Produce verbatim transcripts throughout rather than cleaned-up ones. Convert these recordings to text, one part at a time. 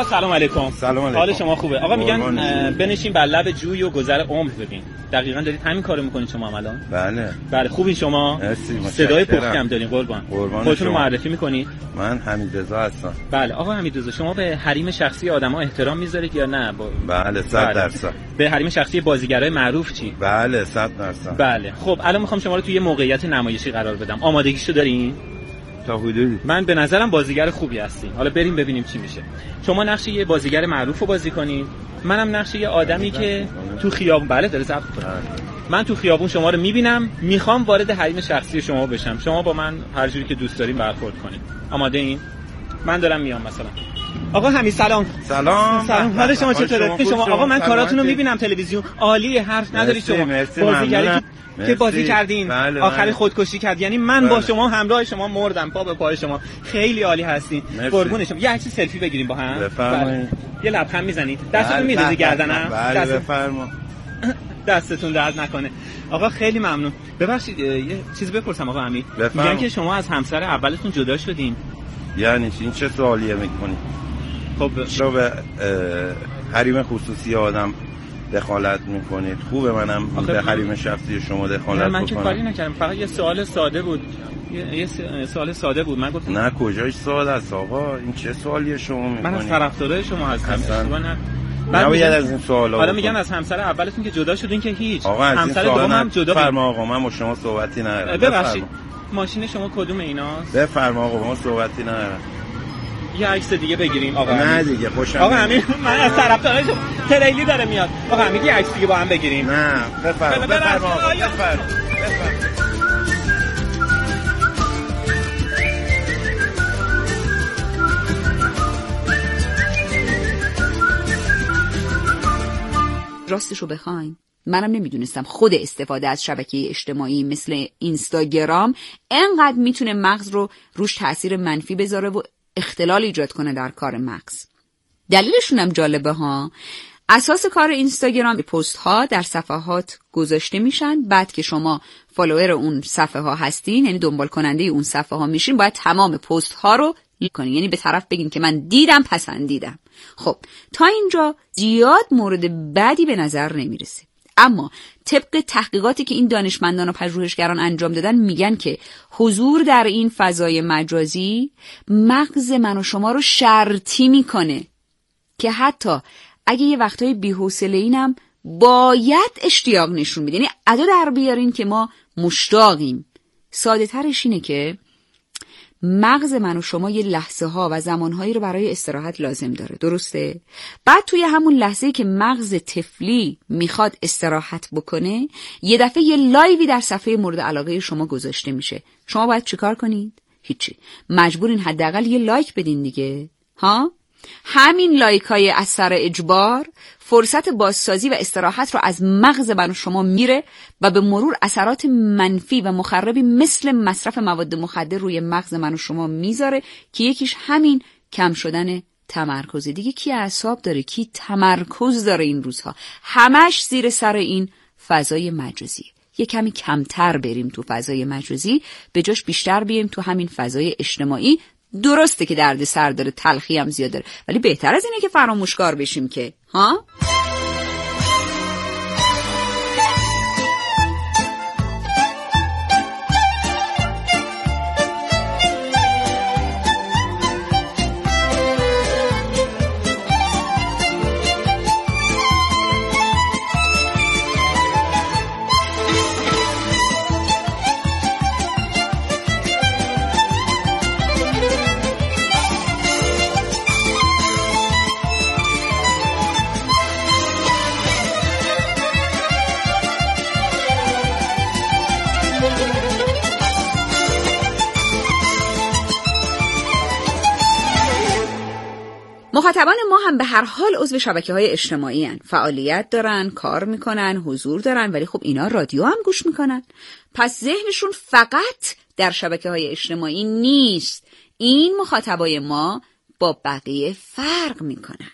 آقا سلام علیکم. سلام علیکم. حال شما خوبه؟ آقا میگن بنشین بر لب جوی و گذر عمر ببین. دقیقاً دارید همین کارو میکنید شما هم الان؟ بله. بله خوبین شما؟ صدای پختم دارین قربان. خودتون معرفی میکنید؟ من حمیدرضا هستم. بله آقا حمیدرضا، شما به حریم شخصی آدم‌ها احترام میذارید یا نه؟ با... بله صد درصد. به حریم شخصی بازیگرای معروف چی؟ بله صد درصد. بله خب الان میخوام شما رو توی یه موقعیت نمایشی قرار بدم. آمادگیشو دارین؟ تا حدودی. من به نظرم بازیگر خوبی هستین. حالا بریم ببینیم چی میشه. شما نقش یه بازیگر معروف رو بازی کنید، منم نقش یه آدمی که تو خیابون بله داره ضبط کنه. من تو خیابون شما رو میبینم، میخوام وارد حریم شخصی شما بشم. شما با من هر جوری که دوست دارین برخورد کنید. آماده این؟ من دارم میام مثلا. آقا حمید سلام. سلام. سلام. حال شما چطوره؟ شما آقا من کاراتون رو میبینم تلویزیون. عالی، حرف ندارید شما. بازیگری که بازی کردین بله آخری بله. خودکشی کرد، یعنی من بله. با شما همراه شما مردم، پا به پای شما. خیلی عالی هستین. قربون شما. یه عکس سلفی بگیریم با هم. بفرمایید. یه لبخند میزنید. دستتون میریزی گردنم. بله دست... بفرما. دستتون درد نکنه. آقا خیلی ممنون. ببخشید یه چیز بپرسم آقا امیر. میگن که شما از همسر اولتون جدا شدین. یعنی این چه سوالیه میکنی؟ خب شما به حریم خصوصی آدم دخالت میکنید. خوبه منم به حریم شخصی شما دخالت بکنم؟ من چه کاری نکردم، فقط یه سوال ساده بود. یه, یه سوال ساده بود. من گفتم نه کجاش ساده است آقا، این چه سوالیه شما میکنید؟ من از طرفدارای شما هستم. نه نباید از این سوالا. حالا میگن از همسر اولتون که جدا شدین که هیچ. آقا همسر دوم هم جدا. بفرما آقا، من با شما صحبتی ندارم. ببخشید ماشین شما کدوم ایناست؟ بفرما آقا، ما صحبتی ندارم. یه عکس دیگه بگیریم آقا. نه دیگه خوشم. آقا همین من از طرفدارای شما تریلی داره میاد. آقا همین یه عکس دیگه با هم بگیریم. نه بفرما بفرما آقا بفرما. راستشو بخواین منم نمیدونستم خود استفاده از شبکه اجتماعی مثل اینستاگرام انقدر میتونه مغز رو روش تأثیر منفی بذاره و اختلال ایجاد کنه در کار مغز. دلیلشون هم جالبه ها. اساس کار اینستاگرام پست ها در صفحات گذاشته میشن، بعد که شما فالوور اون صفحه ها هستین، یعنی دنبال کننده اون صفحه ها میشین، باید تمام پست ها رو لایک کنین، یعنی به طرف بگین که من دیدم پسندیدم. خب تا اینجا زیاد مورد بدی به نظر نمیرسه، اما طبق تحقیقاتی که این دانشمندان و پژوهشگران انجام دادن میگن که حضور در این فضای مجازی مغز من و شما رو شرطی میکنه که حتی اگه یه وقتای بی‌حوصله‌اینم باید اشتیاق نشون میده، یعنی ادا در بیارین که ما مشتاقیم. ساده ترش اینه که مغز من و شما یه لحظه ها و زمانهایی رو برای استراحت لازم داره، درسته؟ بعد توی همون لحظه‌ای که مغز طفلی میخواد استراحت بکنه، یه دفعه یه لایوی در صفحه مورد علاقه شما گذاشته میشه. شما باید چیکار کنید؟ هیچی. مجبورین حداقل یه لایک بدین دیگه. ها؟ همین لایک های اثر اجبار فرصت بازسازی و استراحت رو از مغز من و شما میره و به مرور اثرات منفی و مخربی مثل مصرف مواد مخدر روی مغز من و شما میذاره که یکیش همین کم شدن تمرکز. دیگه کی اعصاب داره، کی تمرکز داره این روزها؟ همش زیر سر این فضای مجازی. یه کمی کمتر بریم تو فضای مجازی، به جاش بیشتر بیایم تو همین فضای اجتماعی. درسته که درد سر داره، تلخی هم زیاد داره، ولی بهتر از اینه که فراموشکار بشیم که ها؟ مخاطبان ما هم به هر حال عضو شبکه‌های اجتماعی هن. فعالیت دارن، کار میکنن، حضور دارن، ولی خب اینا رادیو هم گوش میکنن. پس ذهنشون فقط در شبکه‌های اجتماعی نیست. این مخاطبای ما با بقیه فرق میکنن.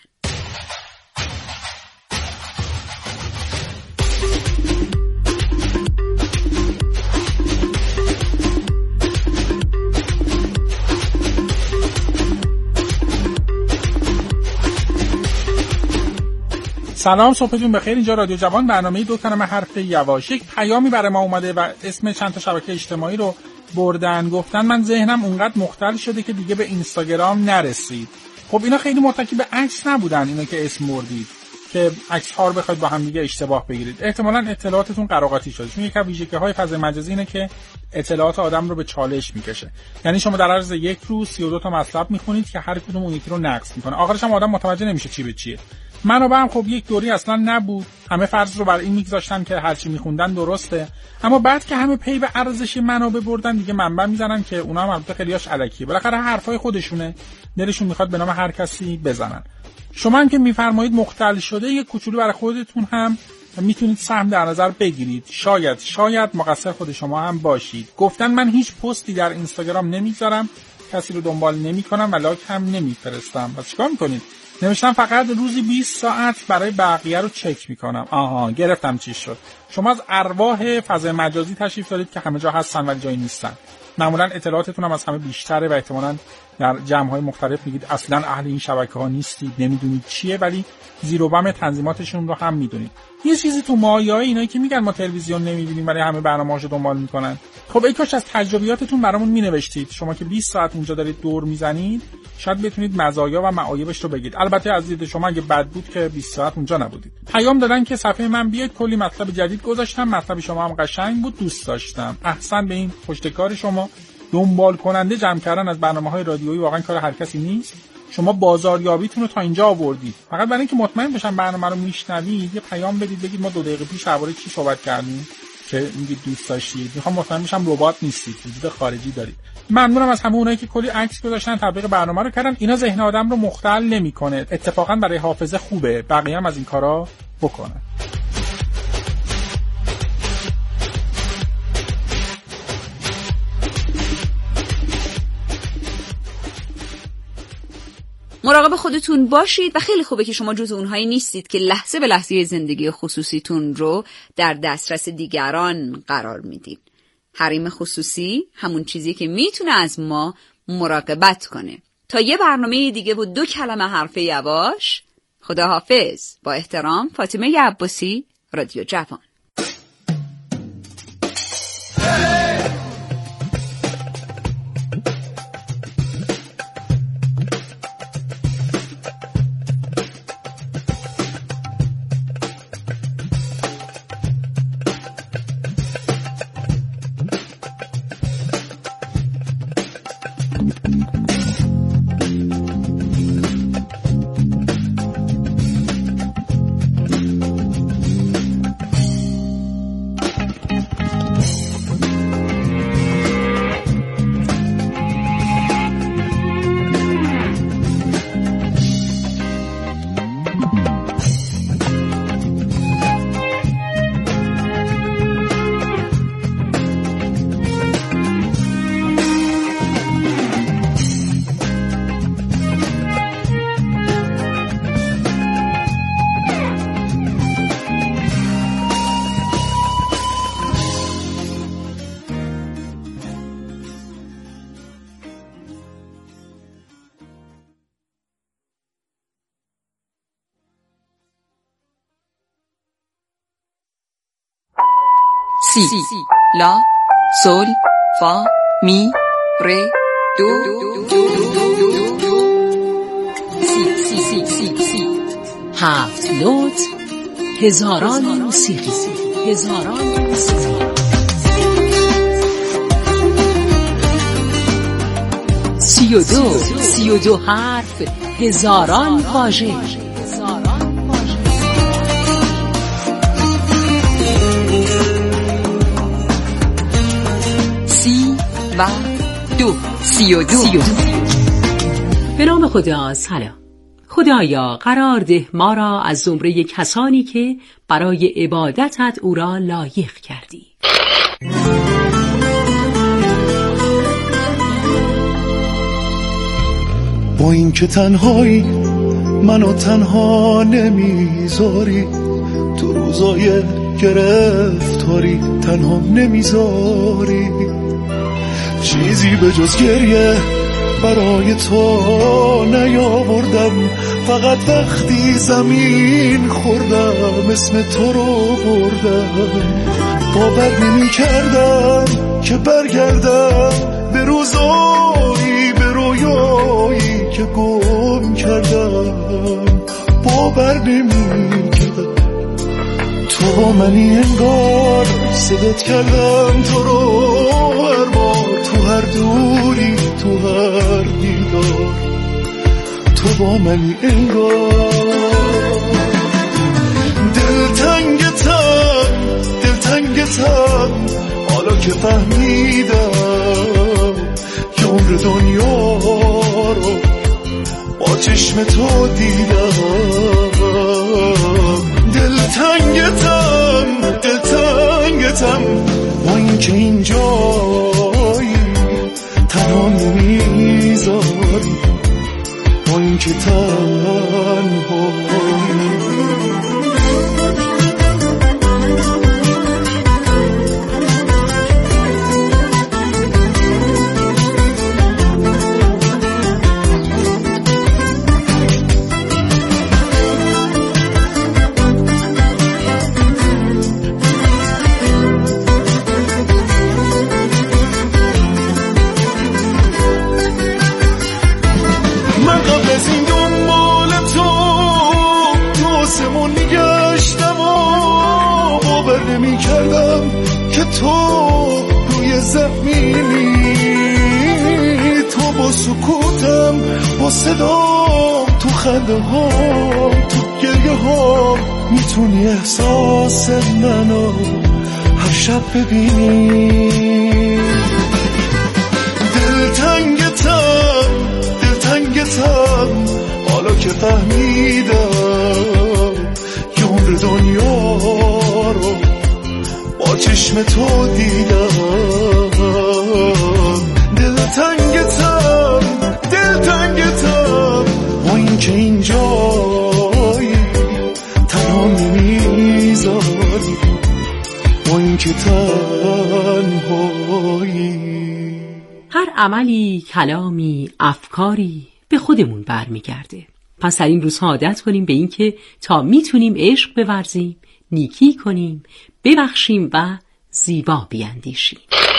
سلام، صبحتون بخیر. اینجا رادیو جوان، برنامه دو کلمه حرف یواش. یک پیامی برای ما اومده و اسم چند تا شبکه اجتماعی رو بردن، گفتن من ذهنم اونقدر مختل شده که دیگه به اینستاگرام نرسید. خب اینا خیلی مرتکب به عکس نبودن، اینا که اسم بردید که عکس ها رو بخواید با هم دیگه اشتباه بگیرید. احتمالاً اطلاعاتتون قراقاتی شده، چون یک از ویژگی‌های فضای مجازی اینه که اطلاعات آدم رو به چالش میکشه. یعنی شما در عرض یک روز سی و دو تا مطلب میخونید که هر کدوم اون یکی رو نقص میکنه، آخرش هم آدم متوجه نمیشه چی به چیه. منابعم خب یک دوری اصلا نبود، همه فرض رو بر این میگذاشتن که هر چی میخوندن درسته، اما بعد که همه پی به ارزش منابع بردن دیگه منبع میزنن که اونا هم البته خیلیاش الکیه، بالاخره حرفای خودشونه، دلشون میخواد به نام هر کسی بزنن. شما هم که میفرمایید مختل شده، یک کوچولو برای خودتون هم میتونید سهم در نظر بگیرید. شاید شاید مقصر خود شما هم باشید. گفتن من هیچ پستی در اینستاگرام نمیذارم، کسی رو دنبال نمیکنم و لاک هم نمیفرستم. پس چیکار میکنید؟ نوشتم فقط روزی بیست ساعت برای بقیه رو چک میکنم. آها، گرفتم چی شد. شما از ارواح فضای مجازی تشریف دارید که همه جا هستن ولی جایی نیستن. معمولا اطلاعاتتون هم از همه بیشتره و احتمالاً در جمع‌های مختلف میگید اصلاً اهل این شبکه‌ها نیستید، نمیدونید چیه، ولی زیر و بم تنظیماتشون رو هم میدونید. یه چیزی تو مایه‌های اینایی که میگن ما تلویزیون نمیبینیم ولی همه برنامه‌هاشو دنبال میکنن. خب ای کاش از تجربیاتتون برامون مینوشتید. شما که بیست ساعت اونجا دارید دور میزنید، شاید بتونید مزایا و معایبش رو بگید. البته از دید شما اگه بد بود که بیست ساعت اونجا نبودید. پیام دادن که صفحه من بیاید، کلی مطلب جدید گذاشتم، مطلب شما هم قشنگ بود، دوست داشتم. احسن به این پشتکار شما. دنبال کننده جمع کردن از برنامه‌های رادیویی واقعا کار هر کسی نیست. شما بازاریابیتون رو تا اینجا آوردید. فقط برای اینکه مطمئن بشم برنامه رو میشنوید، یه پیام بدید بگید ما دو دقیقه پیش درباره چی صحبت کردیم که میگید دوست داشتید. میخوام مطمئن بشم ربات نیستید، وجود خارجی دارید. ممنونم از همه اونایی که کلی عکس گذاشتن، تبلیغ برنامه رو کردن. اینا ذهن آدم رو مختل نمی‌کنه. اتفاقا برای حافظه خوبه. بقیه هم از این کارا بکنن. مراقب خودتون باشید و خیلی خوبه که شما جز اونهایی نیستید که لحظه به لحظه زندگی خصوصیتون رو در دسترس دیگران قرار میدین. حریم خصوصی همون چیزی که میتونه از ما مراقبت کنه. تا یه برنامه دیگه و دو کلمه حرف یواش. خداحافظ. با احترام، فاطمه عباسی، رادیو جوان. سی, لا, سول, فا, می, ره, دو, سی, سی, سی, سی, سی. هفت نوت، هزاران موسیقی، هزاران موسیقی. سی و دو, سی و دو حرف، هزاران واژه. و دو سی و دو, سی و دو. به نام خدا. سلام. خدایا قرار ده ما را از زمره کسانی که برای عبادتت او را لایق کردی. با این که تنهایی منو تنها نمیذاری، تو روزای گرفتاری تنها نمیذاری، چیزی به جز گریه برای تو نیاوردم، فقط وقتی زمین خوردم اسم تو رو بردم. باور نمی کردم که برگردم به روزایی به رویایی که گم کردم. باور نمی کردم تو با منی، انگار صدت کردم تو رو هر بار، تو هر دوری تو هر دیدار، تو با منی انگار. دلتنگتم دلتنگتم حالا که فهمیدم که عمر دنیا رو با چشم تو دیدم. دلتنگتم دلتنگتم با این که اینجایی تنها نمیذاری، با این که تنهایی. سکوتم با صدام تو خنده هام تو گریه هام میتونی احساس منو هر شب ببینی. دلتنگتم دلتنگتم حالا که فهمیدم که عمر دنیا رو با چشم تو دیدم. دلتنگتم دلتنگتم با این که اینجایی تنها نمیذاری، با این که تنهایی. هر عملی، کلامی، افکاری به خودمون برمیگرده. پس در این روزها عادت کنیم به این که تا میتونیم عشق بورزیم، نیکی کنیم، ببخشیم و زیبا بیندیشیم.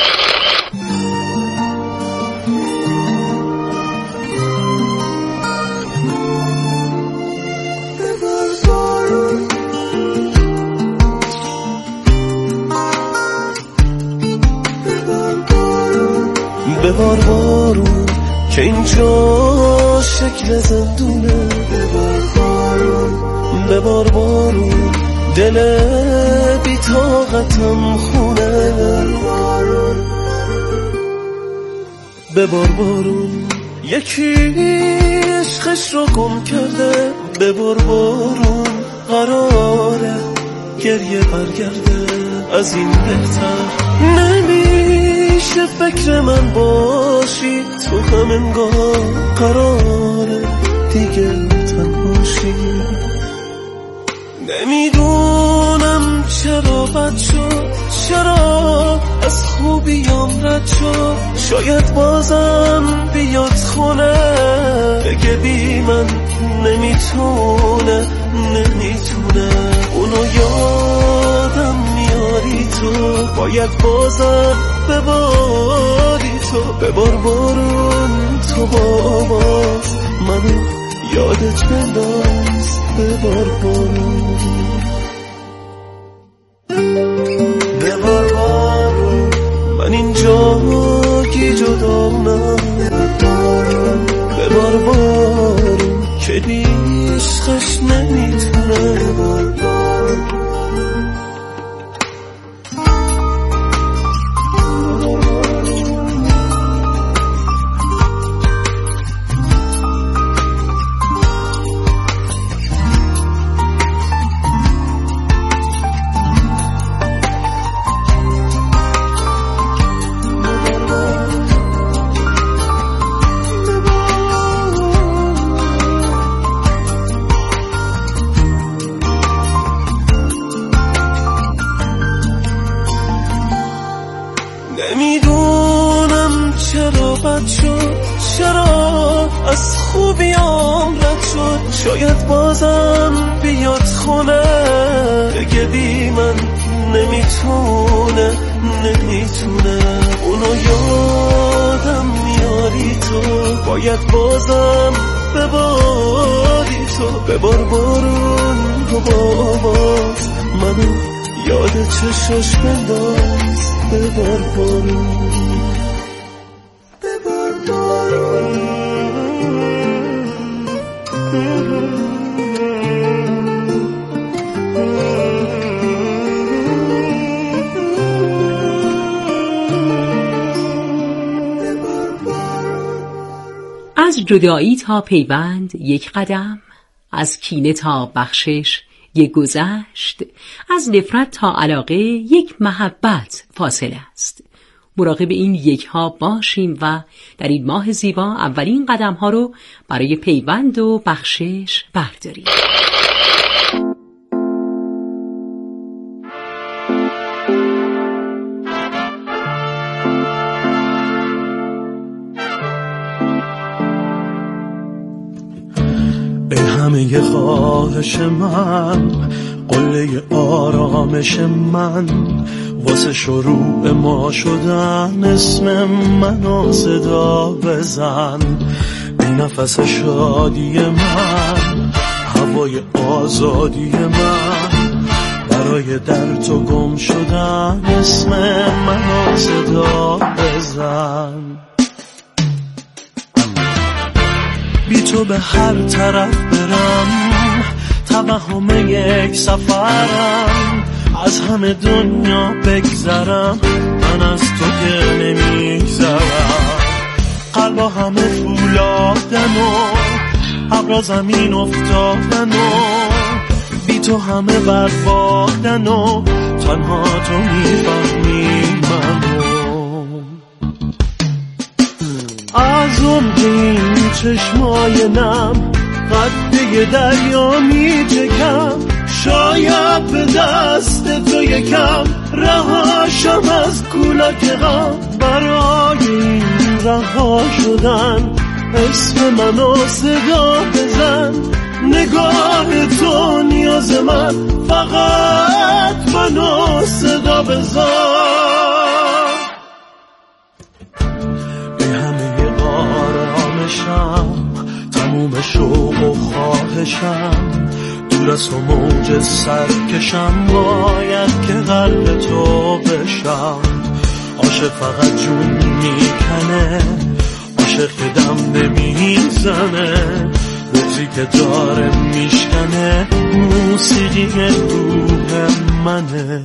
ببار بارون که اینجا شکل زندونه، ببار بارون ببار بارون دل بی طاقتم خونه، ببار بارون یکی عشقش رو گم کرده، ببار بارون قراره گریه برگرده، از این بهتر نمیشه فکر من باشی، تو هم انگار قراره دیگه تنهاشی. نمیدونم چرا بد شد، چرا از خوبیام رد شد، شاید بازم بیاد خونه بگه بی من نمیتونه نمیتونه. اونو یادم میاری تو، باید بازم بباری تو، ببار بارون تو باز منو یادت بنداز، ببار بارون ببار بارون من اینجا کی جدا نه، ببار بارون که دیشقش نمیتونه. نمیدونم چرا بد شد، چرا از خوبیام رد شد، شاید بازم بیاد خونه بگه بی من نمیتونه نمیتونه. اونو یادم میاری تو، باید بازم بباری تو، ببار بارون رو با آواز منو یاد چشاش بنداز. ببار بارون ببار بارون. از جدایی تا پیوند یک قدم، از کینه تا بخشش یک گذشت، از نفرت تا علاقه یک محبت فاصله است. مراقب این یک ها باشیم و در این ماه زیبا اولین قدم ها رو برای پیوند و بخشش برداریم. همه خواهش من، قله آرامش من، واسه شروع ما شدن اسم منو صدا بزن. این نفس شادی من، هوای آزادی من، برای در تو گم شدن اسم منو صدا بزن. بی تو به هر طرف برم، توهم یک سفرم، از همه دنیا بگذرم، من از تو که نمیگذرم. قلبا همه فولادن و ابرا زمین افتادن و بی تو همه بربادن و تنها تو میفهمی منو. از اون این چشمای نم قده دریا می چکم، شاید به دست تو یکم رهاشم از کولاک غم. برای این رها شدن اسم منو صدا بزن، نگاه تو نیاز من، فقط منو صدا بزن. به همه آرامشم، تموم شوق و خواهشم، دور از تو موج سرکشم، باید که قلب تو بشم. عاشق فقط جون میکنه، عاشق که دم نمیزنه، بغضی که داره میشکنه، موسیقی روح منه.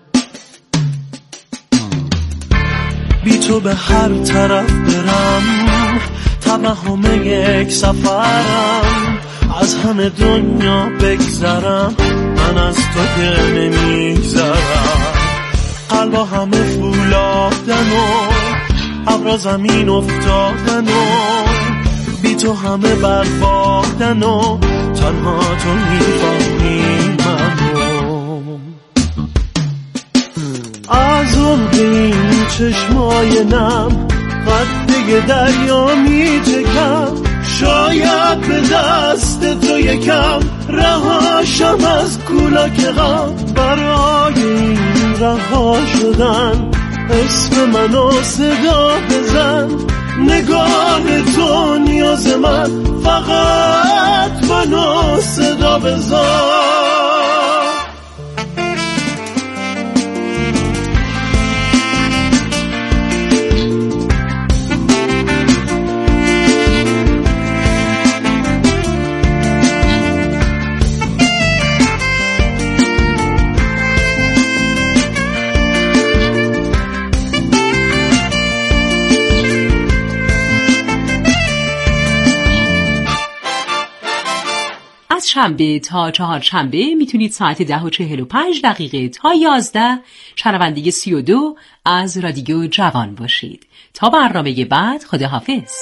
بی تو به هر طرف برم، توهم یک سفرم، از همه دنیا بگذرم، من از تو که نمیگذرم. قلبا همه فولادن و ابرا زمین افتادن و بی تو همه بربادن و تنها تو میفهمی منو. از اون این چشمای نم قده دریا می چکم، شاید به دست تو یکم رهاشم از کولاک غم. برای این رها شدن اسم منو صدا بزن، نگاه تو نیاز من، فقط منو صدا بزن. شنبه تا چهارشنبه میتونید ساعت ده و چهل و پنج دقیقه تا یازده شنونده سی و دو از رادیو جوان باشید. تا برنامه بعد، خداحافظ.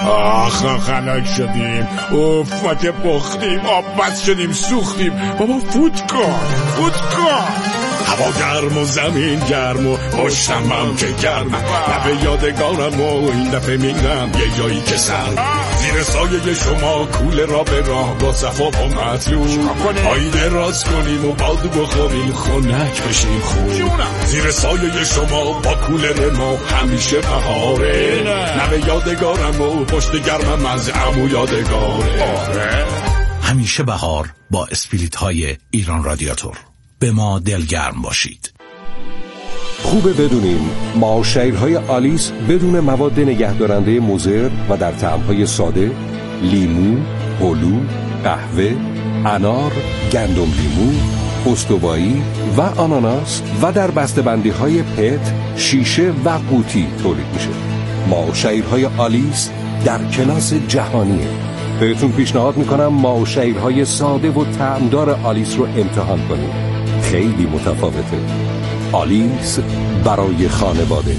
آخ خنک شدیم، اوف ما که پختیم، آب بس شدیم سوختیم. بابا فوت کن فوت کن. هوا گرم و زمین گرم و پشتم هم که گرم، لبه یادگارم و این دفعه میرم یه جایی که سرم، زیر سایه شما کوله را به راه با صفا و مطلوب، آیده راست کنیم و بالدو بخوریم خنک بشیم خوب، زیر سایه شما با کوله ما همیشه بهاره، لبه یادگارم و پشت گرمم از عمو یادگاره. همیشه بهار با اسپریت های ایران رادیاتور. به ما دلگرم باشید. خوبه بدونین معاشرهای آلیس بدون مواد نگهدارنده مضر و در طعم‌های ساده، لیمو، هلو، قهوه، انار، گندم لیمو، استوایی و آناناس و در بسته‌بندی‌های پت، شیشه و قوطی تولید میشه. معاشرهای آلیس در کلاس جهانیه. بهتون پیشنهاد میکنم معاشرهای ساده و طعمدار آلیس رو امتحان کنید. خیلی متفاوته. آلیس برای خانواده.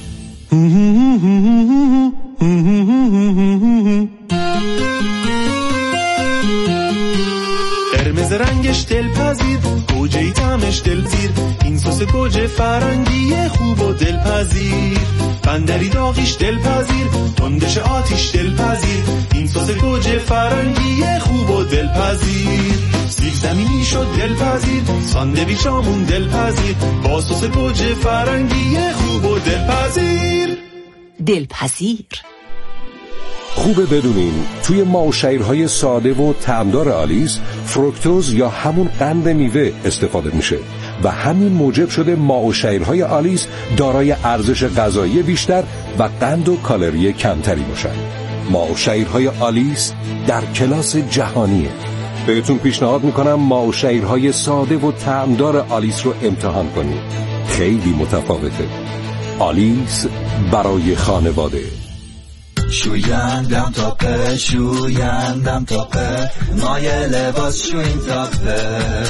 قرمز رنگش دلپذیر، گوجه‌ای طعمش دلگیر، این سس گوجه فرنگی خوب و دلپذیر، بندری داغیش دلپذیر، تندش آتیش دلپذیر، این سس گوجه فرنگی خوب و دلپذیر، سیب زمینی شد دلپذیر، ساندویچ آمون دلپذیر، با سس گوجه فرنگی خوب و دلپذیر. دلپذیر. خوبه بدونین توی معاشرهای ساده و طعمدار آلیس فروکتوز یا همون قند میوه استفاده میشه و همین موجب شده معاشرهای آلیس دارای ارزش غذایی بیشتر و قند و کالری کمتری باشن. معاشرهای آلیس در کلاس جهانیه. بهتون پیشنهاد میکنم معاشرهای ساده و طعمدار آلیس رو امتحان کنید. خیلی متفاوته. آلیس برای خانواده. شویندم تاپه شویندم تاپه مایه لباس شوین تاپه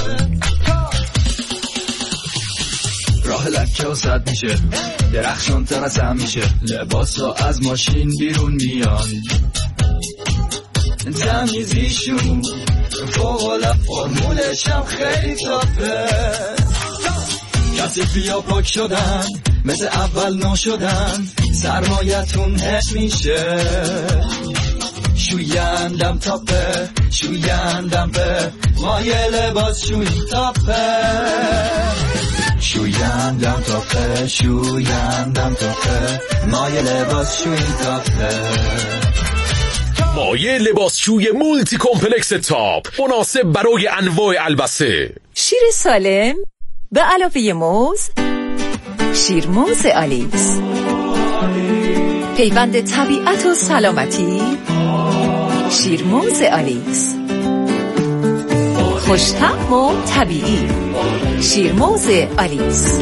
راه لکه و صد میشه درخشان تر از هم میشه لباس ها از ماشین بیرون میان تمیزیشون فوق‌العاده فرمولش هم خیلی تاپه کثیفی ها پاک شدن مثل اول نشدن سرمایتون حس میشه شویندم تاپه شویندم به مایه لباس شوی تاپه شویندم تاپه شویندم تاپه مایه لباس شوی تاپه مایه لباسشوی مولتی کمپلکس تاپ مناسب برای انواع البسه. شیر سالم به علاوه موز، شیرموز آلیس، پیوند طبیعت و سلامتی، شیرموز آلیس، خوش‌طعم و طبیعی، شیرموز آلیس.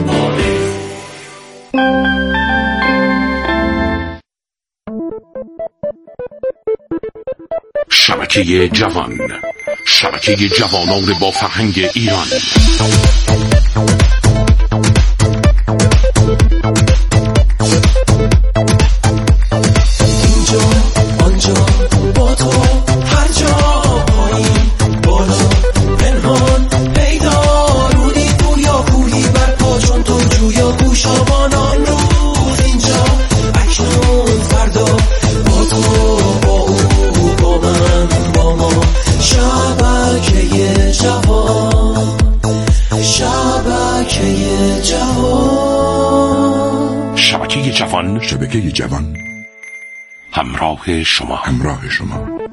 شبکه جوان، شبکه جوانان با فرهنگ ایران. اینجا آنجا با تو هر جا پایین بالا پنهان پیدا رودی گویا کوهی برپا چون تو جویا گوشابانان روز اینجا اکنون فردا با تو با او با من با ما شبکه جوان شبکه جوان شبکه جوان شبکه جوان همراه شما همراه شما